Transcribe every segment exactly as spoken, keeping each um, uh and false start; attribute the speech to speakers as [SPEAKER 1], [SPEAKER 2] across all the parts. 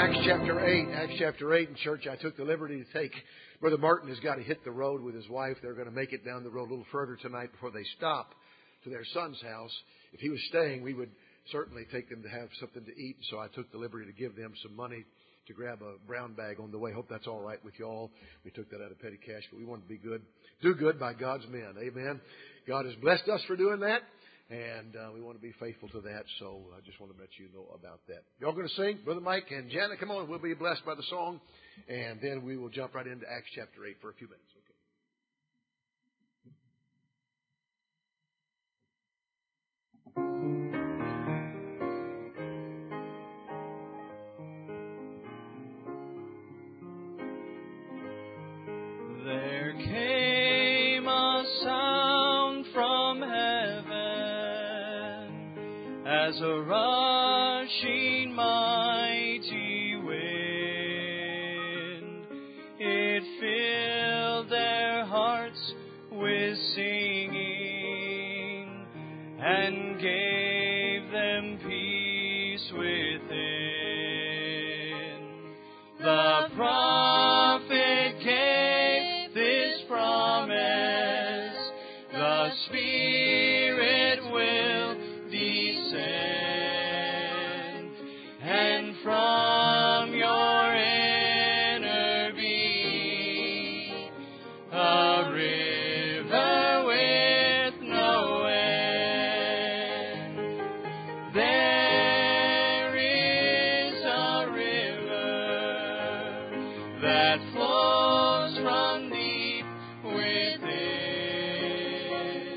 [SPEAKER 1] Acts chapter eight. Acts chapter eight in church, I took the liberty to take Brother Martin has got to hit the road with his wife. They're going to make it down the road a little further tonight before they stop to their son's house. If he was staying, we would certainly take them to have something to eat. So I took the liberty to give them some money to grab a brown bag on the way. Hope that's all right with you all. We took that out of petty cash, but we wanted to be good, do good by God's men. Amen. God has blessed us for doing that, and uh, we want to be faithful to that. So I just want to let you know about that. Y'all going to sing? Brother Mike and Janet, come on. We'll be blessed by the song, and then we will jump right into Acts chapter eight for a few minutes.
[SPEAKER 2] There came a sound from heaven as a rushing mighty wind. It filled their hearts with singing and gave them peace within. The prophet gave this promise, the Spirit will descend, and from your inner being a river with no end. There is a river that flows from deep within.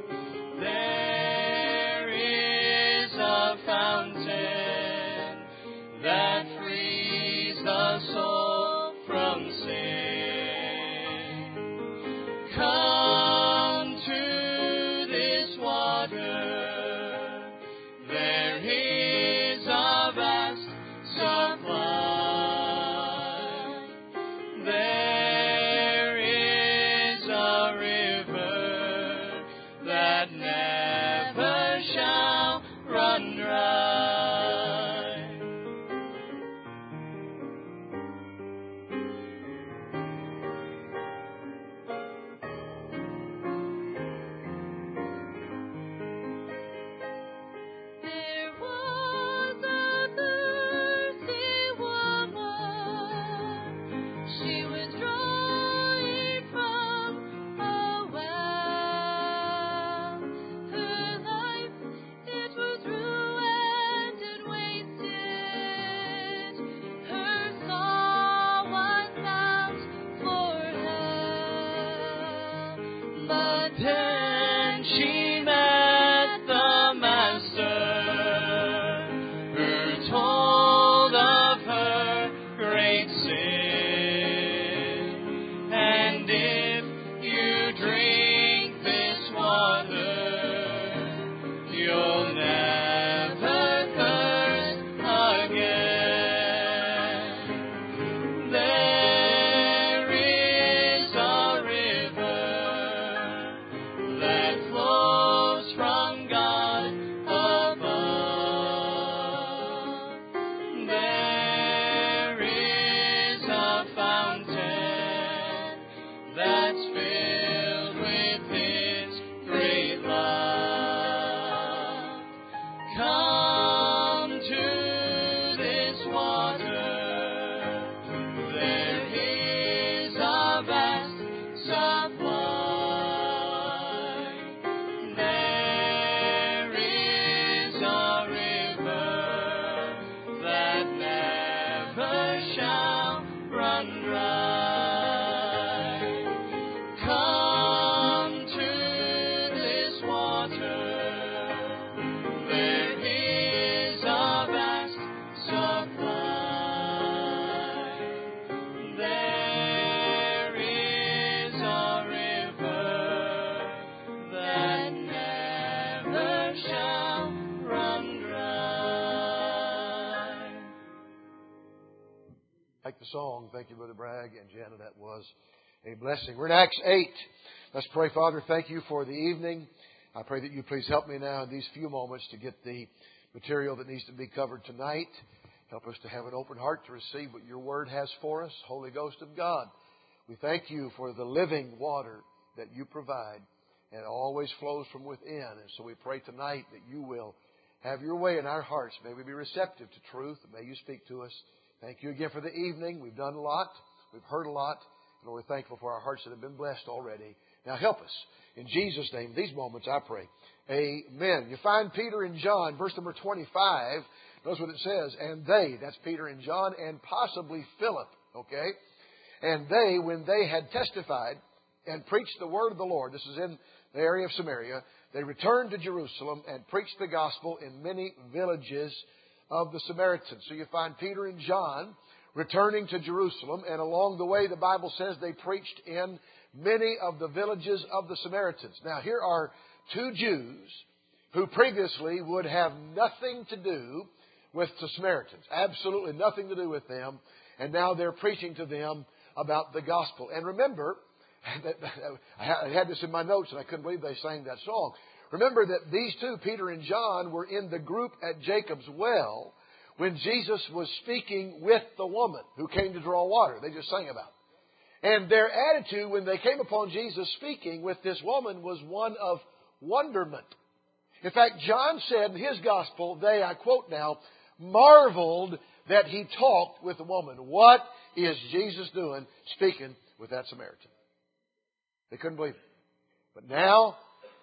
[SPEAKER 2] There is a fountain that frees the soul from sin. Come to this water. There is a vast supply. There is a river that never shall run dry. There was a thirsty woman. She was drawing from a well. Her life, it was ruined and wasted. Her soul was bound for hell. But then she met the Master, who told of her great sin. And if you drink this water, you'll never thirst again. There is a river that flows from God above. There is a fountain that's filled with His great love. Come to this water. There is a vast supply. There is a river that never shall run dry. Come to this water. There is a vast supply. There is a river that never shall run dry.
[SPEAKER 1] Like the song. Thank you, Brother Bragg and Janet. That was a blessing. We're in Acts eight. Let's pray. Father, thank you for the evening. I pray that you please help me now in these few moments to get the material that needs to be covered tonight. Help us to have an open heart to receive what your Word has for us. Holy Ghost of God, we thank you for the living water that you provide, and it always flows from within. And so we pray tonight that you will have your way in our hearts. May we be receptive to truth. May you speak to us. Thank you again for the evening. We've done a lot. We've heard a lot. And we're thankful for our hearts that have been blessed already. Now help us. In Jesus' name, these moments I pray. Amen. You find Peter and John, verse number twenty-five. Notice what it says. And they, that's Peter and John, and possibly Philip. Okay? And they, when they had testified and preached the word of the Lord, this is in the area of Samaria, they returned to Jerusalem and preached the gospel in many villages of the Samaritans. So you find Peter and John returning to Jerusalem, and along the way the Bible says they preached in many of the villages of the Samaritans. Now here are two Jews who previously would have nothing to do with the Samaritans. Absolutely nothing to do with them. And now they're preaching to them about the gospel. And remember, I had this in my notes and I couldn't believe they sang that song. Remember that these two, Peter and John, were in the group at Jacob's well when Jesus was speaking with the woman who came to draw water. They just sang about it. And their attitude when they came upon Jesus speaking with this woman was one of wonderment. In fact, John said in his gospel, they, I quote now, marveled that he talked with the woman. What is Jesus doing speaking with that Samaritan? They couldn't believe it. But now,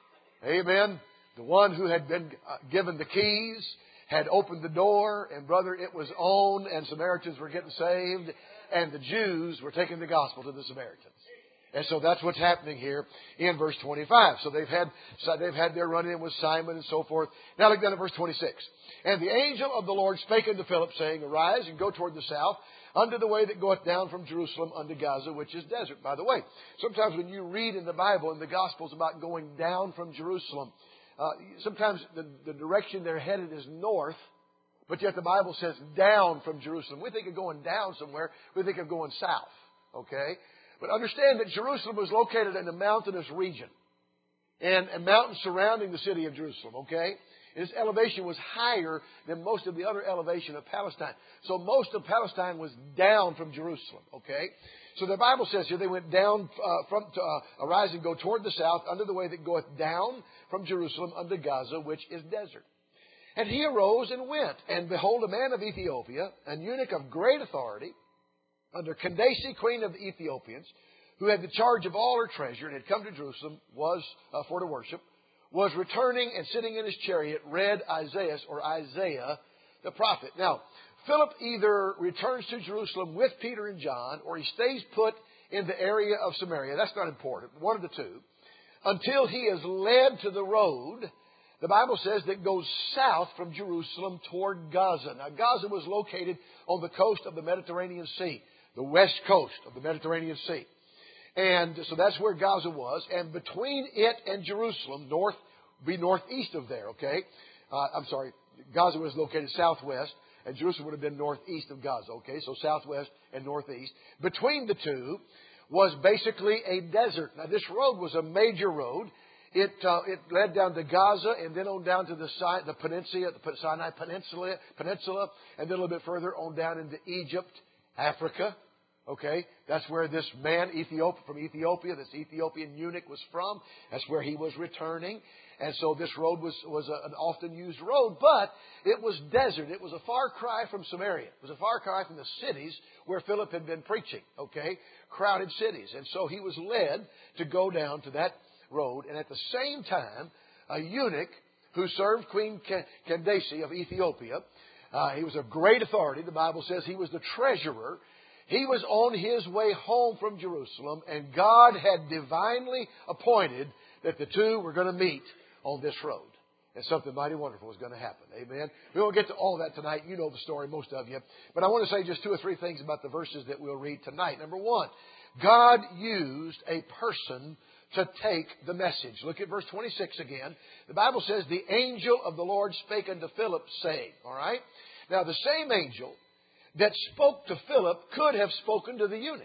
[SPEAKER 1] amen, the one who had been given the keys had opened the door, and brother, it was on, and Samaritans were getting saved, and the Jews were taking the gospel to the Samaritans. And so that's what's happening here in verse twenty-five. So they've had so they've had their run-in with Simon and so forth. Now look down at verse twenty-six. And the angel of the Lord spake unto Philip, saying, Arise and go toward the south, unto the way that goeth down from Jerusalem unto Gaza, which is desert. By the way, sometimes when you read in the Bible, in the Gospels, about going down from Jerusalem, uh, sometimes the, the direction they're headed is north, but yet the Bible says down from Jerusalem. We think of going down somewhere. We think of going south. Okay? But understand that Jerusalem was located in a mountainous region and a mountain surrounding the city of Jerusalem, okay? Its elevation was higher than most of the other elevation of Palestine. So most of Palestine was down from Jerusalem, okay? So the Bible says here they went down uh, from to uh, arise and go toward the south under the way that goeth down from Jerusalem unto Gaza, which is desert. And he arose and went, and behold, a man of Ethiopia, an eunuch of great authority, under Candace, queen of the Ethiopians, who had the charge of all her treasure and had come to Jerusalem, was uh, for to worship, was returning and sitting in his chariot, read Isaiah or Isaiah the prophet. Now, Philip either returns to Jerusalem with Peter and John, or he stays put in the area of Samaria. That's not important. One of the two. Until he is led to the road, the Bible says, that goes south from Jerusalem toward Gaza. Now, Gaza was located on the coast of the Mediterranean Sea, the west coast of the Mediterranean Sea. And so that's where Gaza was. And between it and Jerusalem, north, be northeast of there, okay? Uh, I'm sorry, Gaza was located southwest, and Jerusalem would have been northeast of Gaza, okay? So southwest and northeast. Between the two was basically a desert. Now, this road was a major road. It uh, it led down to Gaza and then on down to the, Si- the peninsula, the Sinai Peninsula, Peninsula, and then a little bit further on down into Egypt, Africa. Okay, that's where this man Ethiopia from Ethiopia, this Ethiopian eunuch, was from. That's where he was returning, and so this road was was a, an often used road, but it was desert. It was a far cry from Samaria. It was a far cry from the cities where Philip had been preaching. Okay, crowded cities, and so he was led to go down to that road, and at the same time, a eunuch who served Queen Candace of Ethiopia, uh, he was of great authority. The Bible says he was the treasurer. He was on his way home from Jerusalem, and God had divinely appointed that the two were going to meet on this road. And something mighty wonderful was going to happen. Amen. We won't get to all that tonight. You know the story, most of you. But I want to say just two or three things about the verses that we'll read tonight. Number one, God used a person to take the message. Look at verse twenty-six again. The Bible says, the angel of the Lord spake unto Philip, saying, all right? Now, the same angel that spoke to Philip could have spoken to the eunuch.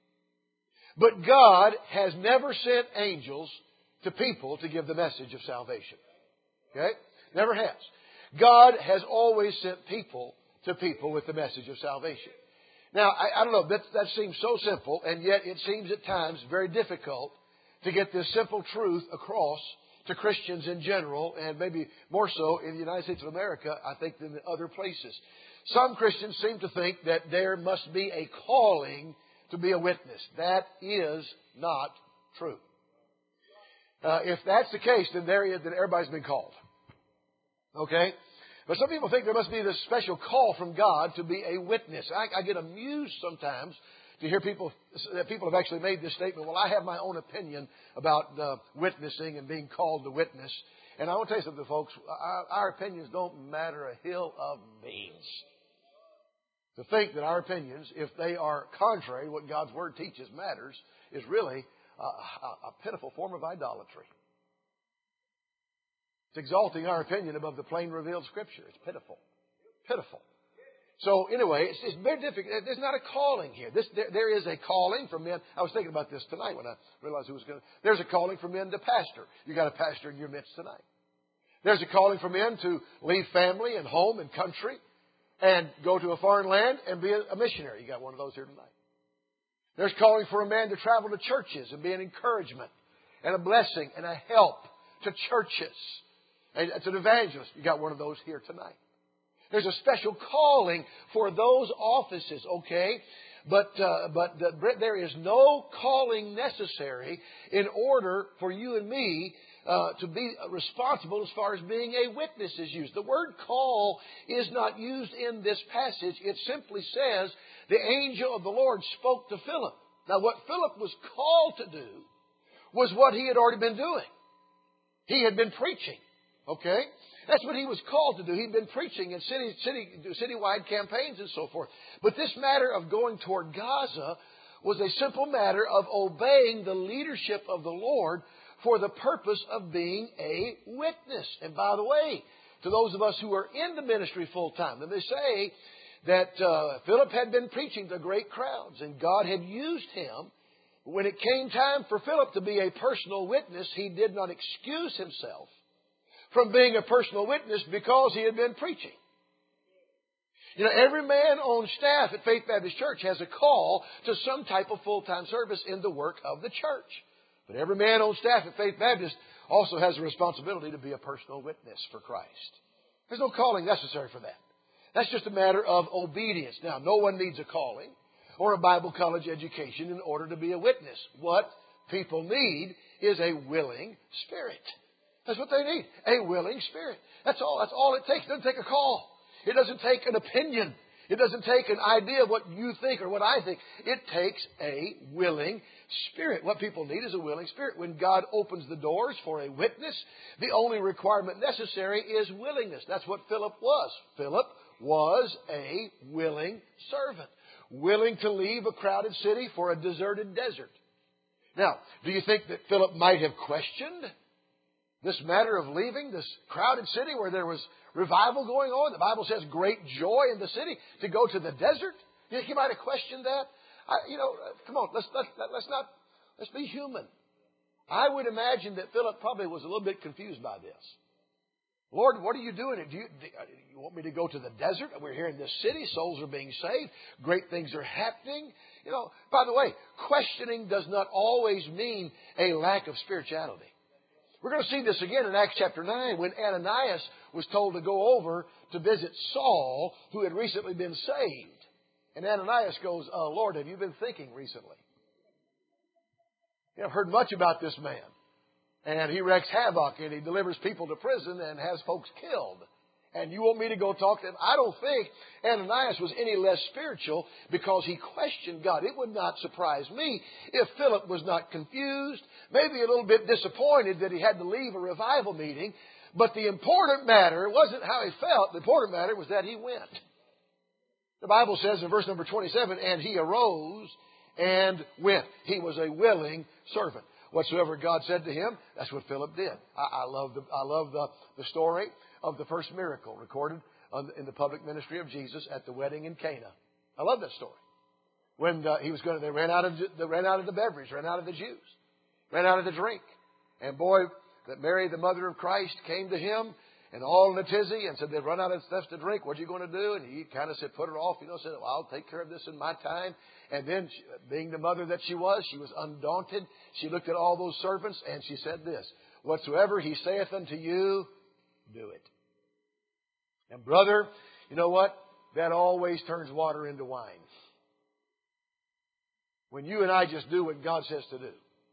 [SPEAKER 1] But God has never sent angels to people to give the message of salvation. Okay? Never has. God has always sent people to people with the message of salvation. Now, I, I don't know, that, that seems so simple, and yet it seems at times very difficult to get this simple truth across to Christians in general, and maybe more so in the United States of America, I think, than in other places. Some Christians seem to think that there must be a calling to be a witness. That is not true. Uh, if that's the case, then there is, then everybody's been called. Okay? But some people think there must be this special call from God to be a witness. I, I get amused sometimes to hear people, that people have actually made this statement, well, I have my own opinion about uh, witnessing and being called to witness. And I want to tell you something, folks. Our, our opinions don't matter a hill of beans. To think that our opinions, if they are contrary to what God's Word teaches matters, is really a, a, a pitiful form of idolatry. It's exalting our opinion above the plain revealed Scripture. It's pitiful. Pitiful. So anyway, it's, it's very difficult. There's not a calling here. This, there, there is a calling for men. I was thinking about this tonight when I realized who was going to. There's a calling for men to pastor. You got a pastor in your midst tonight. There's a calling for men to leave family and home and country and go to a foreign land and be a missionary. You got one of those here tonight. There's calling for a man to travel to churches and be an encouragement and a blessing and a help to churches. And it's an evangelist. You got one of those here tonight. There's a special calling for those offices, okay? But uh, but the, there is no calling necessary in order for you and me uh, to be responsible as far as being a witness is used. The word call is not used in this passage. It simply says the angel of the Lord spoke to Philip. Now, what Philip was called to do was what he had already been doing. He had been preaching, okay? That's what he was called to do. He'd been preaching in city, city, citywide campaigns and so forth. But this matter of going toward Gaza was a simple matter of obeying the leadership of the Lord for the purpose of being a witness. And by the way, to those of us who are in the ministry full time, let me say that uh, Philip had been preaching to great crowds, and God had used him. When it came time for Philip to be a personal witness, he did not excuse himself from being a personal witness because he had been preaching. You know, every man on staff at Faith Baptist Church has a call to some type of full-time service in the work of the church. But every man on staff at Faith Baptist also has a responsibility to be a personal witness for Christ. There's no calling necessary for that. That's just a matter of obedience. Now, no one needs a calling or a Bible college education in order to be a witness. What people need is a willing spirit. That's what they need. A willing spirit. That's all. That's all it takes. It doesn't take a call. It doesn't take an opinion. It doesn't take an idea of what you think or what I think. It takes a willing spirit. What people need is a willing spirit. When God opens the doors for a witness, the only requirement necessary is willingness. That's what Philip was. Philip was a willing servant. Willing to leave a crowded city for a deserted desert. Now, do you think that Philip might have questioned this matter of leaving this crowded city where there was revival going on? The Bible says great joy in the city to go to the desert. You think he might have questioned that? I, you know, come on, let's, let's, let's not, let's be human. I would imagine that Philip probably was a little bit confused by this. Lord, what are you doing? Do you, do you want me to go to the desert? We're here in this city. Souls are being saved. Great things are happening. You know, by the way, questioning does not always mean a lack of spirituality. We're going to see this again in Acts chapter nine when Ananias was told to go over to visit Saul, who had recently been saved. And Ananias goes, uh, Lord, have you been thinking recently? You know, I've heard much about this man. And he wreaks havoc and he delivers people to prison and has folks killed. And you want me to go talk to him? I don't think Ananias was any less spiritual because he questioned God. It would not surprise me if Philip was not confused, maybe a little bit disappointed that he had to leave a revival meeting. But the important matter wasn't how he felt. The important matter was that he went. The Bible says in verse number twenty-seven, and he arose and went. He was a willing servant. Whatsoever God said to him, that's what Philip did. I, I love the I love the, the story of the first miracle recorded on, in the public ministry of Jesus at the wedding in Cana. I love that story. When uh, he was going, to, they ran out of the ran out of the beverage, ran out of the juice, ran out of the drink, and boy, that Mary, the mother of Christ, came to him and all in a tizzy, and said they'd run out of stuff to drink. What are you going to do? And he kind of said, put her off. You know, said, well, I'll take care of this in my time. And then, she, being the mother that she was, she was undaunted. She looked at all those servants, and she said this, whatsoever he saith unto you, do it. And brother, you know what? That always turns water into wine. When you and I just do what God says to do,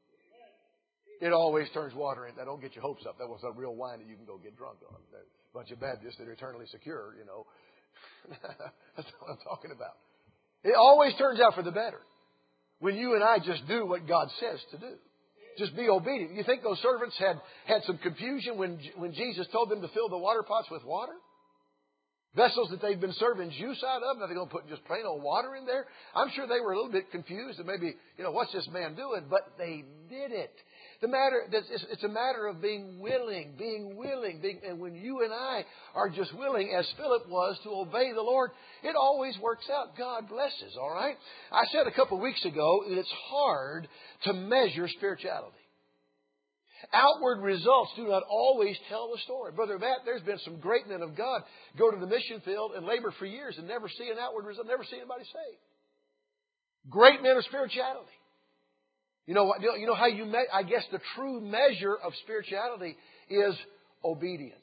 [SPEAKER 1] it always turns water into. Now, don't get your hopes up. That was a real wine that you can go get drunk on. A bunch of Baptists that are eternally secure, you know. That's what I'm talking about. It always turns out for the better when you and I just do what God says to do. Just be obedient. You think those servants had, had some confusion when, when Jesus told them to fill the water pots with water? Vessels that they'd been serving juice out of, now they're going to put just plain old water in there? I'm sure they were a little bit confused and maybe, you know, what's this man doing? But they did it. The matter, it's a matter of being willing, being willing. Being, and when you and I are just willing, as Philip was, to obey the Lord, it always works out. God blesses, all right? I said a couple of weeks ago that it's hard to measure spirituality. Outward results do not always tell the story. Brother Matt, there's been some great men of God go to the mission field and labor for years and never see an outward result, never see anybody saved. Great men of spirituality. You know what? You know how you me- I guess the true measure of spirituality is obedience.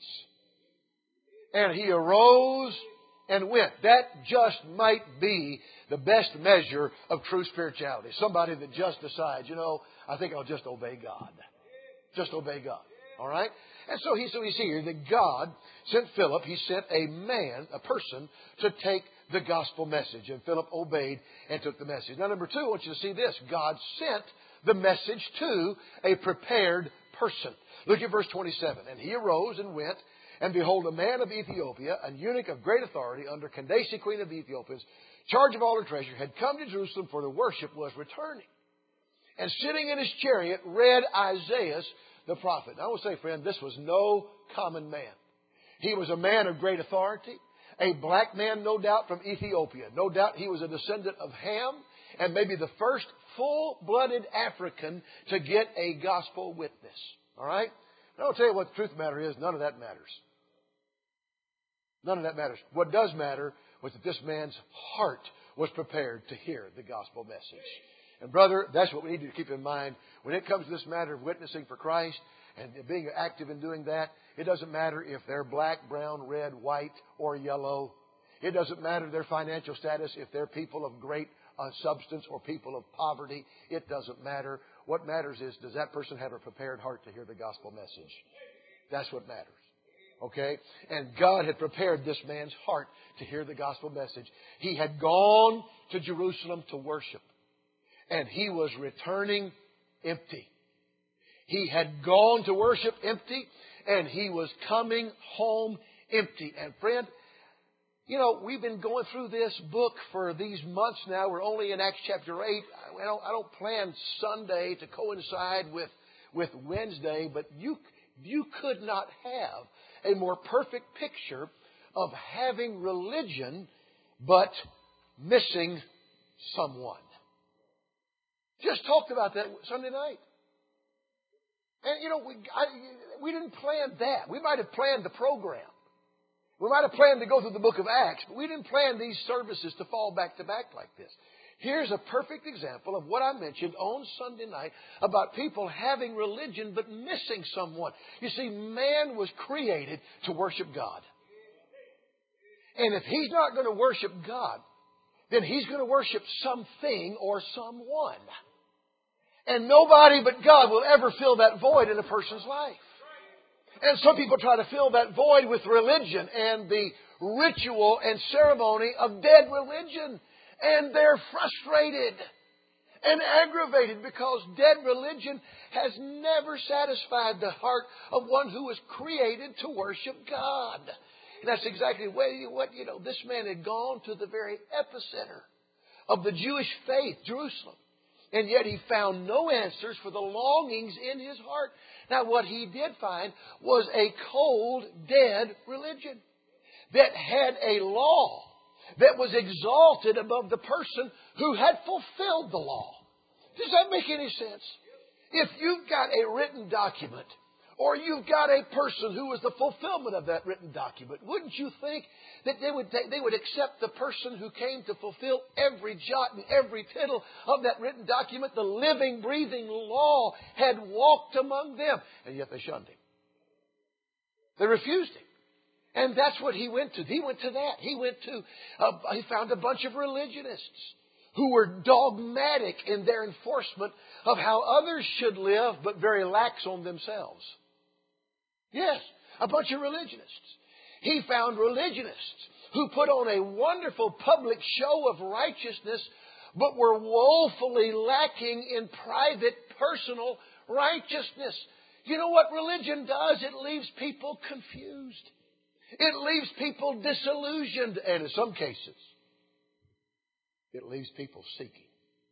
[SPEAKER 1] And he arose and went. That just might be the best measure of true spirituality. Somebody that just decides, you know, I think I'll just obey God. Just obey God. All right? And so he, so we see here that God sent Philip. He sent a man, a person, to take the gospel message. And Philip obeyed and took the message. Now, number two, I want you to see this. God sent the message to a prepared person. Look at verse twenty-seven. And he arose and went, and behold, a man of Ethiopia, an eunuch of great authority under Candace, queen of the Ethiopians, charge of all her treasure, had come to Jerusalem, for the worship was returning. And sitting in his chariot, read Isaiah the prophet. Now, I will say, friend, this was no common man. He was a man of great authority, a black man, no doubt, from Ethiopia. No doubt he was a descendant of Ham, and maybe the first full-blooded African to get a gospel witness. All right? And I'll tell you what the truth of the matter is. None of that matters. None of that matters. What does matter was that this man's heart was prepared to hear the gospel message. And brother, that's what we need to keep in mind. When it comes to this matter of witnessing for Christ and being active in doing that, it doesn't matter if they're black, brown, red, white, or yellow. It doesn't matter their financial status, if they're people of great uh, substance or people of poverty. It doesn't matter. What matters is, does that person have a prepared heart to hear the gospel message? That's what matters. Okay? And God had prepared this man's heart to hear the gospel message. He had gone to Jerusalem to worship. And he was returning empty. He had gone to worship empty, and he was coming home empty. And friend, you know, we've been going through this book for these months now. We're only in Acts chapter eight. I don't, I don't plan Sunday to coincide with, with Wednesday, but you, you could not have a more perfect picture of having religion but missing someone. Just talked about that Sunday night. And, you know, we, I, we didn't plan that. We might have planned the program. We might have planned to go through the book of Acts, but we didn't plan these services to fall back to back like this. Here's a perfect example of what I mentioned on Sunday night about people having religion but missing someone. You see, man was created to worship God. And if he's not going to worship God, then he's going to worship something or someone. And nobody but God will ever fill that void in a person's life. And some people try to fill that void with religion and the ritual and ceremony of dead religion. And they're frustrated and aggravated because dead religion has never satisfied the heart of one who was created to worship God. And that's exactly what, you know, this man had gone to the very epicenter of the Jewish faith, Jerusalem. And yet he found no answers for the longings in his heart. Now what he did find was a cold, dead religion that had a law that was exalted above the person who had fulfilled the law. Does that make any sense? If you've got a written document Or you've got a person who is the fulfillment of that written document. Wouldn't you think that they would take, they would accept the person who came to fulfill every jot and every tittle of that written document? The living, breathing law had walked among them, and yet they shunned Him. They refused Him. And that's what He went to. He went to that. He went to, uh, He found a bunch of religionists who were dogmatic in their enforcement of how others should live, but very lax on themselves. Yes, a bunch of religionists. He found religionists who put on a wonderful public show of righteousness, but were woefully lacking in private, personal righteousness. You know what religion does? It leaves people confused. It leaves people disillusioned, and in some cases, it leaves people seeking.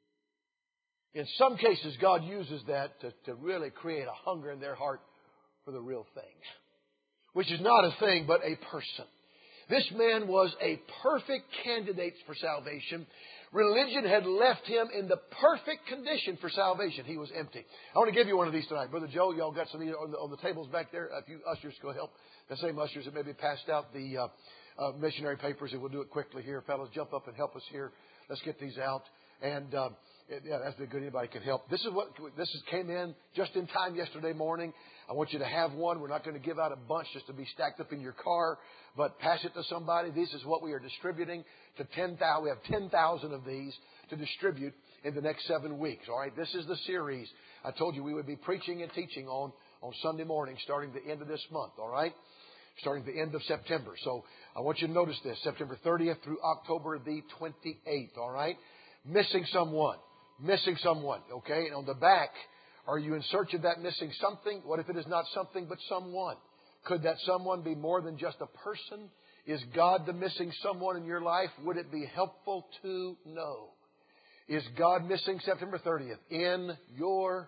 [SPEAKER 1] In some cases, God uses that to, to really create a hunger in their heart for the real thing, which is not a thing, but a person. This man was a perfect candidate for salvation. Religion had left him in the perfect condition for salvation. He was empty. I want to give you one of these tonight. Brother Joe, y'all got some of these on the, on the tables back there. If you ushers go help, the same ushers that maybe passed out the uh, uh, missionary papers, and we'll do it quickly here. Fellows, jump up and help us here. Let's get these out. And uh, yeah, that's been good. Anybody can help. This is what this is, came in just in time yesterday morning. I want you to have one. We're not going to give out a bunch just to be stacked up in your car, but pass it to somebody. This is what we are distributing to ten thousand. We have ten thousand of these to distribute in the next seven weeks. All right. This is the series I told you we would be preaching and teaching on on Sunday morning, starting the end of this month. All right. Starting the end of September. So I want you to notice this. September thirtieth through October the twenty-eighth. All right. Missing someone. Missing someone. Okay. And on the back, are you in search of that missing something? What if it is not something but someone? Could that someone be more than just a person? Is God the missing someone in your life? Would it be helpful to know? Is God missing September thirtieth in your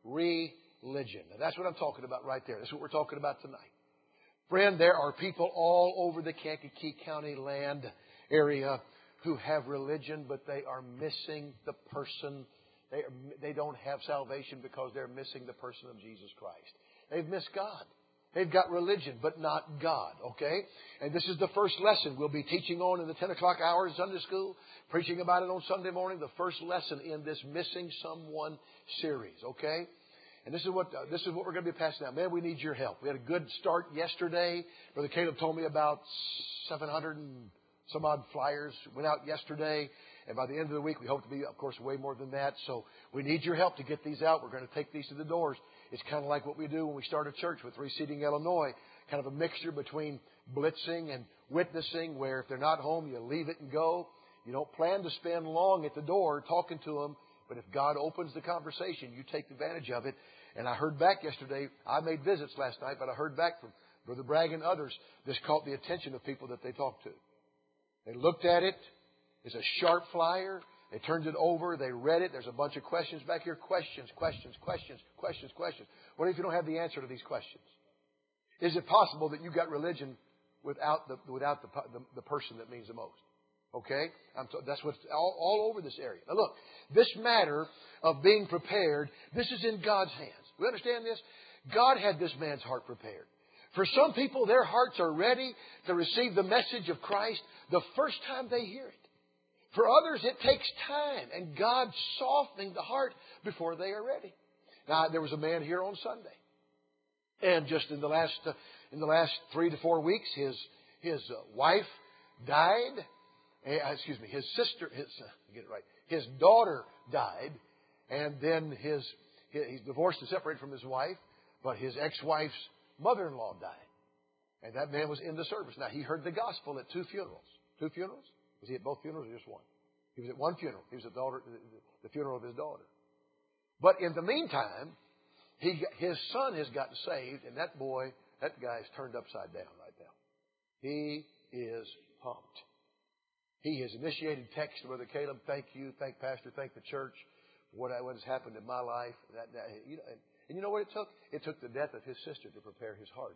[SPEAKER 1] religion? Now that's what I'm talking about right there. That's what we're talking about tonight. Friend, there are people all over the Kankakee County land area who have religion, but they are missing the person. They, are, they don't have salvation because they're missing the person of Jesus Christ. They've missed God. They've got religion, but not God, okay? And this is the first lesson we'll be teaching on in the ten o'clock hour in Sunday school, preaching about it on Sunday morning, the first lesson in this Missing Someone series, okay? And this is what uh, this is what we're going to be passing out. Man, we need your help. We had a good start yesterday. Brother Caleb told me about seven hundred and some odd flyers went out yesterday. And by the end of the week, we hope to be, of course, way more than that. So we need your help to get these out. We're going to take these to the doors. It's kind of like what we do when we start a church with Reseeding Illinois. Kind of a mixture between blitzing and witnessing, where if they're not home, you leave it and go. You don't plan to spend long at the door talking to them. But if God opens the conversation, you take advantage of it. And I heard back yesterday, I made visits last night, but I heard back from Brother Bragg and others. This caught the attention of people that they talked to. They looked at it. It's a sharp flyer. They turned it over. They read it. There's a bunch of questions back here. Questions, questions, questions, questions, questions. What if you don't have the answer to these questions? Is it possible that you got religion without the without the the, the person that means the most? Okay? I'm t- that's what's all, all over this area. Now look, this matter of being prepared, this is in God's hands. We understand this? God had this man's heart prepared. For some people, their hearts are ready to receive the message of Christ the first time they hear it. For others, it takes time and God softening the heart before they are ready. Now, there was a man here on Sunday. And just in the last uh, in the last three to four weeks, his his uh, wife died. Uh, excuse me, his sister, his uh, get it right, his daughter died, and then his, his he's divorced and separated from his wife, but his ex-wife's mother-in-law died, and that man was in the service. Now he heard the gospel at two funerals. Two funerals? Was he at both funerals or just one? He was at one funeral. He was at the, daughter, the funeral of his daughter. But in the meantime, he his son has gotten saved, and that boy, that guy's turned upside down right now. He is pumped. He has initiated text to Brother Caleb. Thank you, thank Pastor, thank the church for what, what has happened in my life. That, that, you know, and, and you know what it took? It took the death of his sister to prepare his heart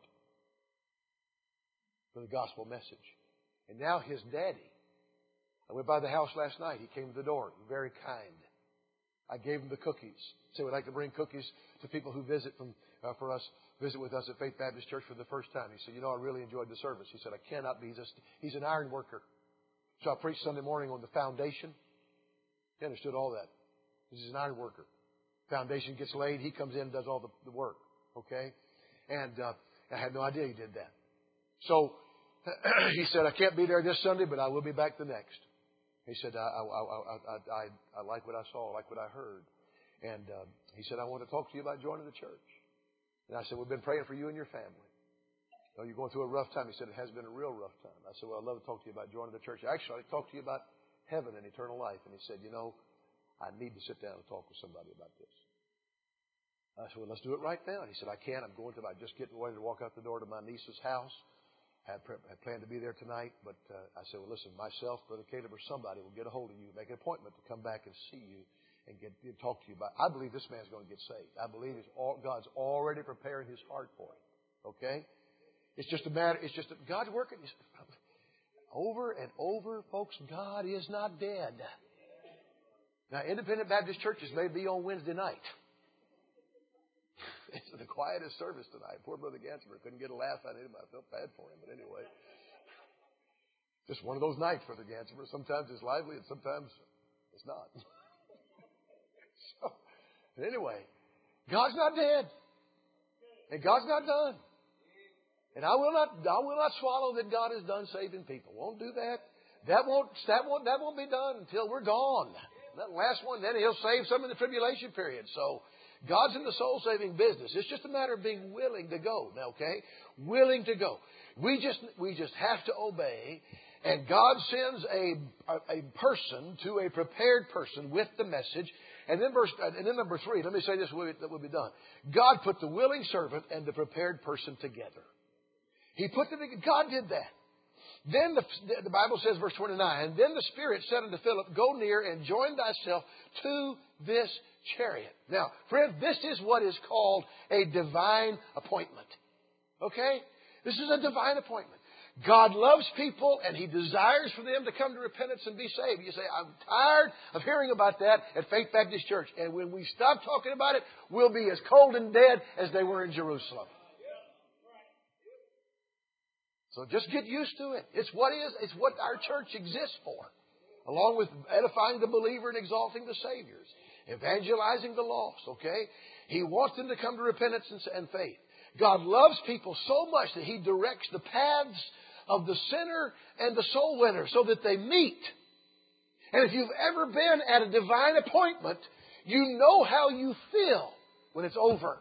[SPEAKER 1] for the gospel message. And now his daddy. I went by the house last night. He came to the door. Very kind. I gave him the cookies. So we like to bring cookies to people who visit from uh, for us, visit with us at Faith Baptist Church for the first time. He said, you know, I really enjoyed the service. He said, I cannot be. He's, a, he's an iron worker. So I preached Sunday morning on the foundation. He understood all that. He's an iron worker. Foundation gets laid. He comes in and does all the, the work. Okay? And uh, I had no idea he did that. So he said, I can't be there this Sunday, but I will be back the next. He said, I, I, I, I, I, I like what I saw, I like what I heard. And uh, he said, I want to talk to you about joining the church. And I said, we've been praying for you and your family. Oh, you're going through a rough time. He said, it has been a real rough time. I said, well, I'd love to talk to you about joining the church. Actually, I'd talk to you about heaven and eternal life. And he said, you know, I need to sit down and talk with somebody about this. I said, well, let's do it right now. And he said, I can't. I'm going to, I'm just getting ready to walk out the door to my niece's house. I had, I had planned to be there tonight. But uh, I said, well, listen, myself, Brother Caleb, or somebody will get a hold of you, make an appointment to come back and see you and get and talk to you about it. I believe this man's going to get saved. I believe it's all, God's already preparing his heart for it. Okay? It's just a matter, it's just, a, God's working. Over and over, folks, God is not dead. Now, independent Baptist churches may be on Wednesday night. It's the quietest service tonight. Poor Brother Gansimer couldn't get a laugh out of him. I felt bad for him, but anyway. Just one of those nights, Brother Gansimer. Sometimes it's lively and sometimes it's not. So, but anyway, God's not dead. And God's not done. And I will not, I will not swallow that God is done saving people. Won't do that. That won't, that won't, that won't be done until we're gone. That last one, then He'll save some in the tribulation period. So, God's in the soul-saving business. It's just a matter of being willing to go. Now, okay? Willing to go. We just, we just have to obey. And God sends a, a, a person to a prepared person with the message. And then verse, and then number three, let me say this, that will be done. God put the willing servant and the prepared person together. He put them together. God did that. Then the, the Bible says, verse twenty-nine, and then the Spirit said unto Philip, go near and join thyself to this chariot. Now, friend, this is what is called a divine appointment. Okay? This is a divine appointment. God loves people and He desires for them to come to repentance and be saved. You say, I'm tired of hearing about that at Faith Baptist Church. And when we stop talking about it, we'll be as cold and dead as they were in Jerusalem. So just get used to it. It's what is, it's what our church exists for. Along with edifying the believer and exalting the Saviors. Evangelizing the lost, okay? He wants them to come to repentance and faith. God loves people so much that He directs the paths of the sinner and the soul winner so that they meet. And if you've ever been at a divine appointment, you know how you feel when it's over.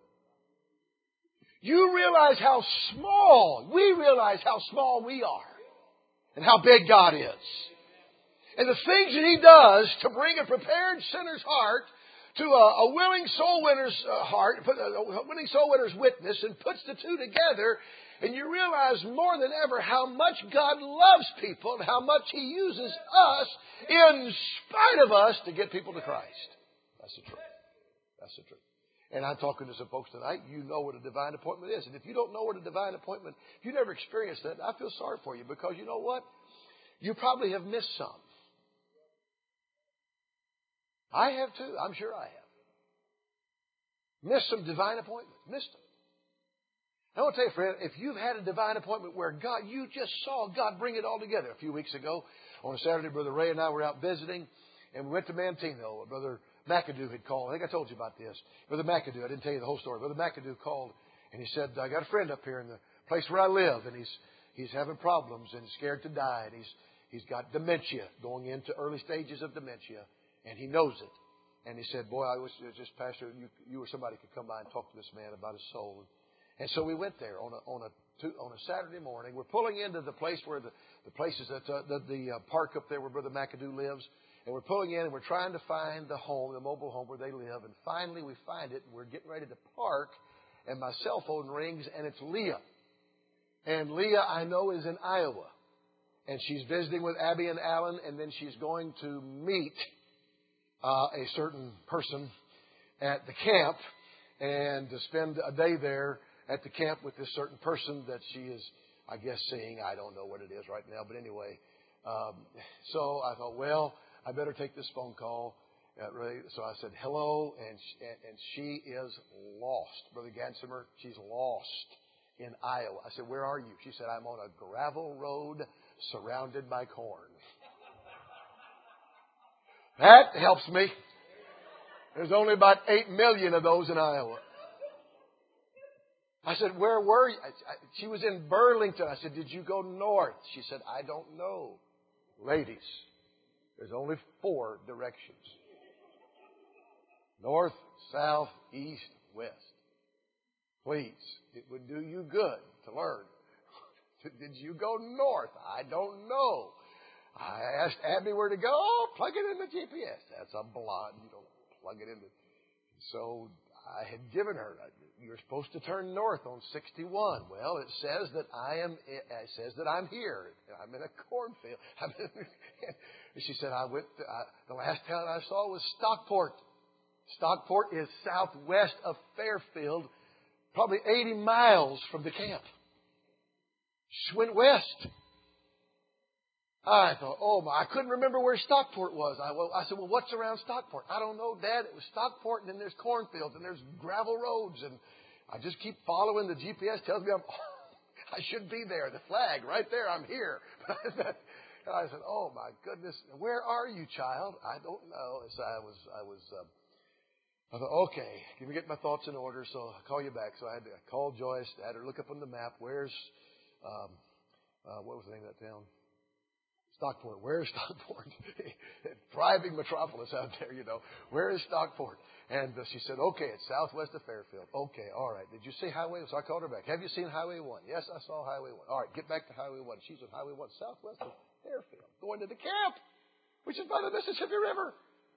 [SPEAKER 1] You realize how small, we realize how small we are and how big God is. And the things that He does to bring a prepared sinner's heart to a, a willing soul winner's uh, heart, a willing soul winner's witness, and puts the two together, and you realize more than ever how much God loves people and how much He uses us in spite of us to get people to Christ. That's the truth. That's the truth. And I'm talking to some folks tonight. You know what a divine appointment is. And if you don't know what a divine appointment, if you never experienced that, I feel sorry for you because you know what? You probably have missed some. I have too. I'm sure I have. Missed some divine appointments. Missed them. I want to tell you, friend, if you've had a divine appointment where God, you just saw God bring it all together. A few weeks ago, on a Saturday, Brother Ray and I were out visiting, and we went to Mantino. Brother McAdoo had called. I think I told you about this. Brother McAdoo, I didn't tell you the whole story. Brother McAdoo called, and he said, I got a friend up here in the place where I live, and he's he's having problems and scared to die, and he's he's got dementia, going into early stages of dementia. And he knows it. And he said, boy, I was just, Pastor, you, you or somebody could come by and talk to this man about his soul. And so we went there on a, on a, two, on a Saturday morning. We're pulling into the place where the, the places that, uh, the, the uh, park up there where Brother McAdoo lives. And we're pulling in and we're trying to find the home, the mobile home where they live. And finally we find it and we're getting ready to park. And my cell phone rings and it's Leah. And Leah, I know, is in Iowa. And she's visiting with Abby and Alan. And then she's going to meet Uh, a certain person at the camp and to spend a day there at the camp with this certain person that she is, I guess, seeing. I don't know what it is right now, but anyway. Um, so I thought, well, I better take this phone call. Uh, really, so I said, hello, and she, and she is lost. Brother Gansimer, she's lost in Iowa. I said, where are you? She said, I'm on a gravel road surrounded by corn. That helps me. There's only about eight million of those in Iowa. I said, where were you? I, I, she was in Burlington. I said, did you go north? She said, I don't know. Ladies, there's only four directions. North, south, east, west. Please, it would do you good to learn. Did you go north? I don't know. I asked Abby where to go. Oh, plug it in the G P S. That's a blonde. You don't plug it in. The... So I had given her, you're supposed to turn north on sixty-one. Well, it says that I am, it says that I'm here. I'm in a cornfield. I'm in, she said, I went, to, I, the last town I saw was Stockport. Stockport is southwest of Fairfield, probably eighty miles from the camp. She went west. I thought, oh my, I couldn't remember where Stockport was. I, well, I said, well, what's around Stockport? I don't know, Dad. It was Stockport, and then there's cornfields, and there's gravel roads, and I just keep following. The G P S tells me I'm, I should be there. The flag right there. I'm here. And I said, oh my goodness, where are you, child? I don't know. So I was, I was. Um, I thought, okay, let me get my thoughts in order, so I'll call you back. So I had to call Joyce, I had her look up on the map. Where's, um, uh, what was the name of that town? Stockport. Where's Stockport? Thriving metropolis out there, you know. Where is Stockport? And uh, she said, okay, it's southwest of Fairfield. Okay, all right. Did you see Highway? So I called her back. Have you seen Highway one? Yes, I saw Highway one. All right, get back to Highway one. She's on Highway one, southwest of Fairfield, going to the camp, which is by the Mississippi River.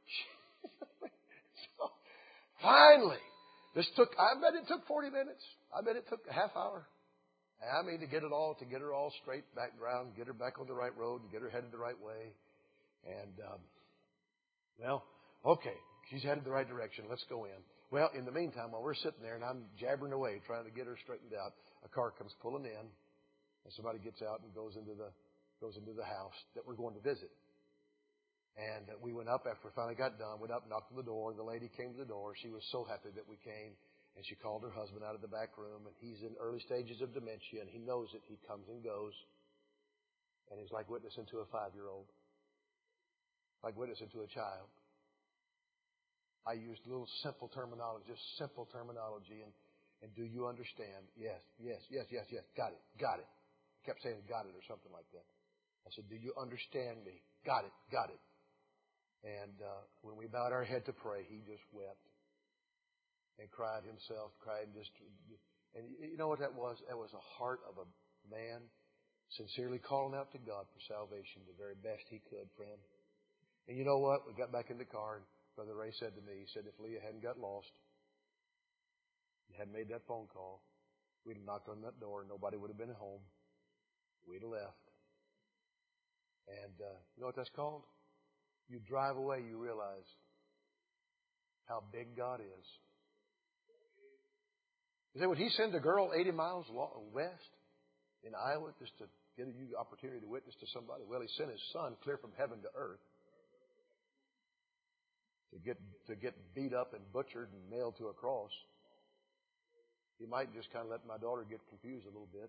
[SPEAKER 1] So, finally, this took, I bet it took forty minutes. I bet it took a half hour. And I mean, to get it all, to get her all straight background, get her back on the right road, and get her headed the right way. And, um, well, okay, she's headed the right direction. Let's go in. Well, in the meantime, while we're sitting there and I'm jabbering away trying to get her straightened out, a car comes pulling in, and somebody gets out and goes into the goes into the house that we're going to visit. And we went up after we finally got done, went up, knocked on the door, and the lady came to the door. She was so happy that we came, and she called her husband out of the back room, and he's in early stages of dementia, and he knows it. He comes and goes, and he's like witnessing to a five-year-old, like witnessing to a child. I used a little simple terminology, just simple terminology, and, and do you understand? Yes, yes, yes, yes, yes, got it, got it. I kept saying got it or something like that. I said, do you understand me? Got it, got it. And uh, when we bowed our head to pray, he just wept and cried himself, cried just. And you know what that was? That was a heart of a man sincerely calling out to God for salvation the very best he could, friend. And you know what? We got back in the car, and Brother Ray said to me, he said, if Leah hadn't got lost, you hadn't made that phone call, we'd have knocked on that door, and nobody would have been at home. We'd have left. And uh, you know what that's called? You drive away, you realize how big God is. You say, would he send a girl eighty miles west in Iowa just to get you the opportunity to witness to somebody? Well, he sent his son clear from heaven to earth to get to get beat up and butchered and nailed to a cross. He might just kind of let my daughter get confused a little bit,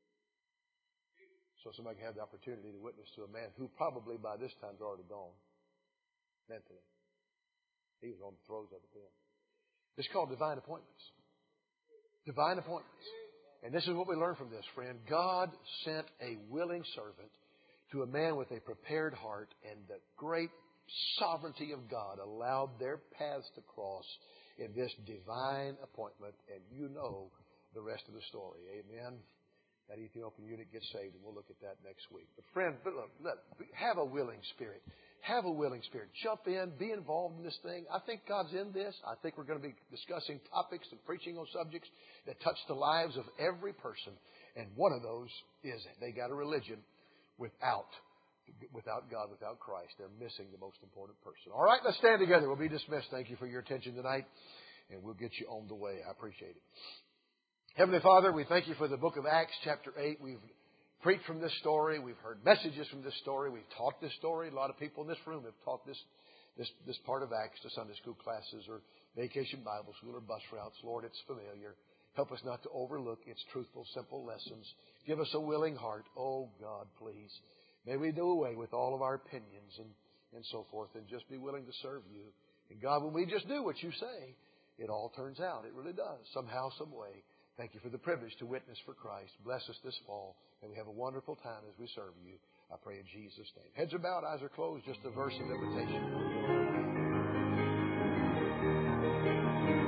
[SPEAKER 1] so somebody can have the opportunity to witness to a man who probably by this time is already gone mentally. He was on the throes of the pen. It's called divine appointments. Divine appointments. And this is what we learn from this, friend. God sent a willing servant to a man with a prepared heart, and the great sovereignty of God allowed their paths to cross in this divine appointment, and you know the rest of the story. Amen. That Ethiopian eunuch gets saved, and we'll look at that next week. But friend, look, look, have a willing spirit. Have a willing spirit. Jump in. Be involved in this thing. I think God's in this. I think we're going to be discussing topics and preaching on subjects that touch the lives of every person. And one of those is they got a religion without without God, without Christ. They're missing the most important person. All right, let's stand together. We'll be dismissed. Thank you for your attention tonight, and we'll get you on the way. I appreciate it. Heavenly Father, we thank you for the book of Acts, chapter eight. We've preached from this story. We've heard messages from this story. We've taught this story. A lot of people in this room have taught this this, this part of Acts to Sunday school classes or vacation Bible school or bus routes. Lord, it's familiar. Help us not to overlook its truthful, simple lessons. Give us a willing heart. Oh, God, please. May we do away with all of our opinions and, and so forth and just be willing to serve you. And God, when we just do what you say, it all turns out. It really does. Somehow, some way. Thank you for the privilege to witness for Christ. Bless us this fall, and we have a wonderful time as we serve you. I pray in Jesus' name. Heads are bowed, eyes are closed. Just a verse of invitation.